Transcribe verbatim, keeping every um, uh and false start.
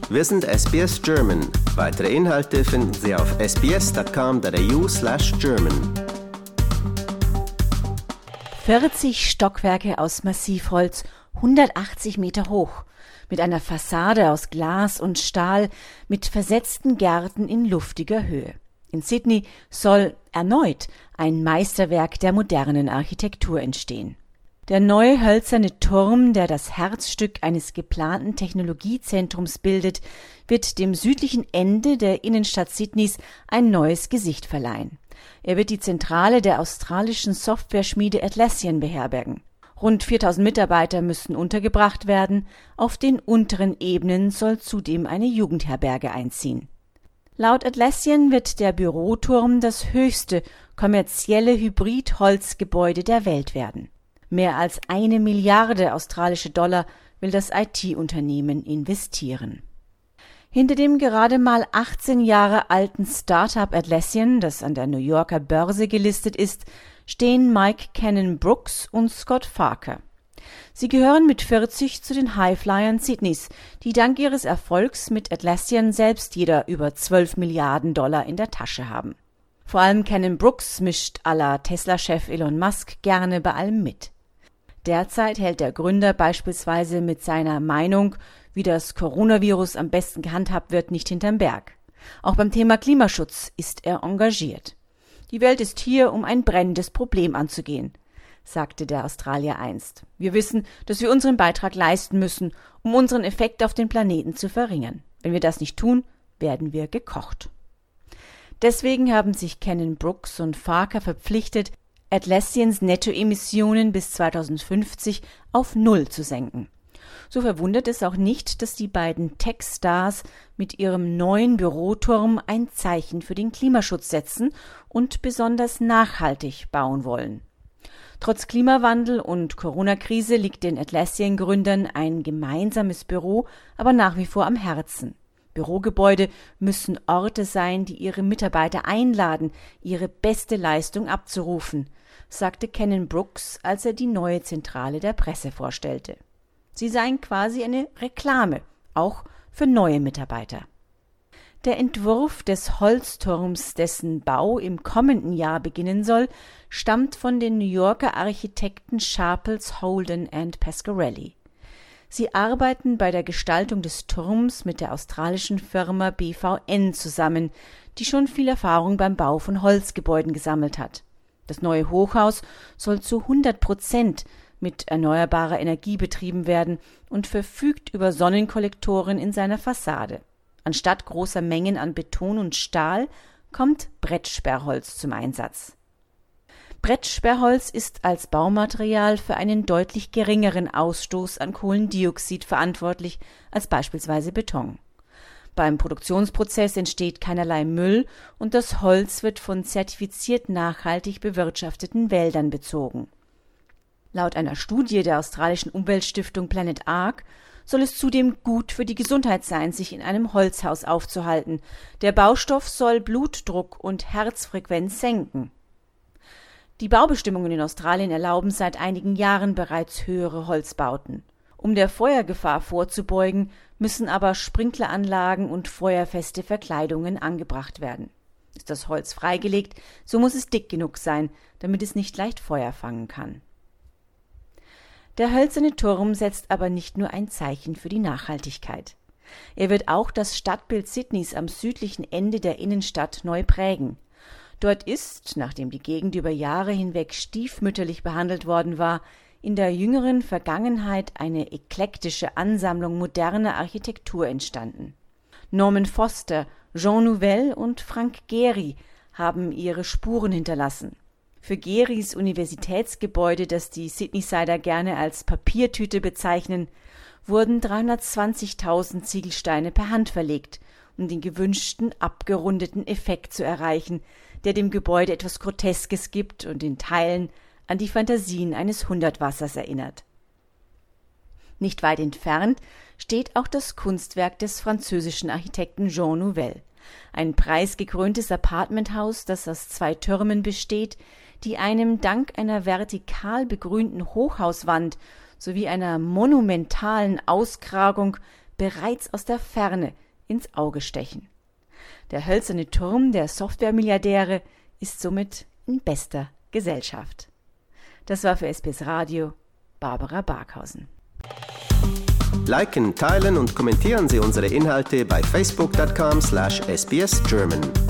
Wir sind S B S German. Weitere Inhalte finden Sie auf sbs.com.au slash German. vierzig Stockwerke aus Massivholz, hundertachtzig Meter hoch, mit einer Fassade aus Glas und Stahl, mit versetzten Gärten in luftiger Höhe. In Sydney soll erneut ein Meisterwerk der modernen Architektur entstehen. Der neue hölzerne Turm, der das Herzstück eines geplanten Technologiezentrums bildet, wird dem südlichen Ende der Innenstadt Sydneys ein neues Gesicht verleihen. Er wird die Zentrale der australischen Softwareschmiede Atlassian beherbergen. Rund viertausend Mitarbeiter müssen untergebracht werden. Auf den unteren Ebenen soll zudem eine Jugendherberge einziehen. Laut Atlassian wird der Büroturm das höchste kommerzielle Hybrid-Holzgebäude der Welt werden. Mehr als eine Milliarde australische Dollar will das I T-Unternehmen investieren. Hinter dem gerade mal achtzehn Jahre alten Start-up Atlassian, das an der New Yorker Börse gelistet ist, stehen Mike Cannon-Brookes und Scott Farquhar. Sie gehören mit vierzig zu den Highflyern Sydneys, die dank ihres Erfolgs mit Atlassian selbst jeder über zwölf Milliarden Dollar in der Tasche haben. Vor allem Cannon-Brookes mischt à la Tesla-Chef Elon Musk gerne bei allem mit. Derzeit hält der Gründer beispielsweise mit seiner Meinung, wie das Coronavirus am besten gehandhabt wird, nicht hinterm Berg. Auch beim Thema Klimaschutz ist er engagiert. Die Welt ist hier, um ein brennendes Problem anzugehen, sagte der Australier einst. Wir wissen, dass wir unseren Beitrag leisten müssen, um unseren Effekt auf den Planeten zu verringern. Wenn wir das nicht tun, werden wir gekocht. Deswegen haben sich Cannon-Brookes und Farquhar verpflichtet, Atlassians Nettoemissionen bis zweitausendfünfzig auf Null zu senken. So verwundert es auch nicht, dass die beiden Tech-Stars mit ihrem neuen Büroturm ein Zeichen für den Klimaschutz setzen und besonders nachhaltig bauen wollen. Trotz Klimawandel und Corona-Krise liegt den Atlassian-Gründern ein gemeinsames Büro aber nach wie vor am Herzen. Bürogebäude müssen Orte sein, die ihre Mitarbeiter einladen, ihre beste Leistung abzurufen, sagte Cannon-Brookes, als er die neue Zentrale der Presse vorstellte. Sie seien quasi eine Reklame, auch für neue Mitarbeiter. Der Entwurf des Holzturms, dessen Bau im kommenden Jahr beginnen soll, stammt von den New Yorker Architekten Sharples, Holden and Pasquarelli. Sie arbeiten bei der Gestaltung des Turms mit der australischen Firma B V N zusammen, die schon viel Erfahrung beim Bau von Holzgebäuden gesammelt hat. Das neue Hochhaus soll zu hundert Prozent mit erneuerbarer Energie betrieben werden und verfügt über Sonnenkollektoren in seiner Fassade. Anstatt großer Mengen an Beton und Stahl kommt Brettsperrholz zum Einsatz. Brettsperrholz ist als Baumaterial für einen deutlich geringeren Ausstoß an Kohlendioxid verantwortlich als beispielsweise Beton. Beim Produktionsprozess entsteht keinerlei Müll und das Holz wird von zertifiziert nachhaltig bewirtschafteten Wäldern bezogen. Laut einer Studie der australischen Umweltstiftung Planet Ark soll es zudem gut für die Gesundheit sein, sich in einem Holzhaus aufzuhalten. Der Baustoff soll Blutdruck und Herzfrequenz senken. Die Baubestimmungen in Australien erlauben seit einigen Jahren bereits höhere Holzbauten. Um der Feuergefahr vorzubeugen, müssen aber Sprinkleranlagen und feuerfeste Verkleidungen angebracht werden. Ist das Holz freigelegt, so muss es dick genug sein, damit es nicht leicht Feuer fangen kann. Der hölzerne Turm setzt aber nicht nur ein Zeichen für die Nachhaltigkeit. Er wird auch das Stadtbild Sydneys am südlichen Ende der Innenstadt neu prägen. Dort ist, nachdem die Gegend über Jahre hinweg stiefmütterlich behandelt worden war, in der jüngeren Vergangenheit eine eklektische Ansammlung moderner Architektur entstanden. Norman Foster, Jean Nouvel und Frank Gehry haben ihre Spuren hinterlassen. Für Gehrys Universitätsgebäude, das die Sydneysider gerne als Papiertüte bezeichnen, wurden dreihundertzwanzigtausend Ziegelsteine per Hand verlegt, um den gewünschten abgerundeten Effekt zu erreichen, der dem Gebäude etwas Groteskes gibt und in Teilen an die Fantasien eines Hundertwassers erinnert. Nicht weit entfernt steht auch das Kunstwerk des französischen Architekten Jean Nouvel, ein preisgekröntes Apartmenthaus, das aus zwei Türmen besteht, die einem dank einer vertikal begrünten Hochhauswand sowie einer monumentalen Auskragung bereits aus der Ferne ins Auge stechen. Der hölzerne Turm der Software-Milliardäre ist somit in bester Gesellschaft. Das war für S B S Radio Barbara Barkhausen. Liken, teilen und kommentieren Sie unsere Inhalte bei facebook punkt com slash S B S German.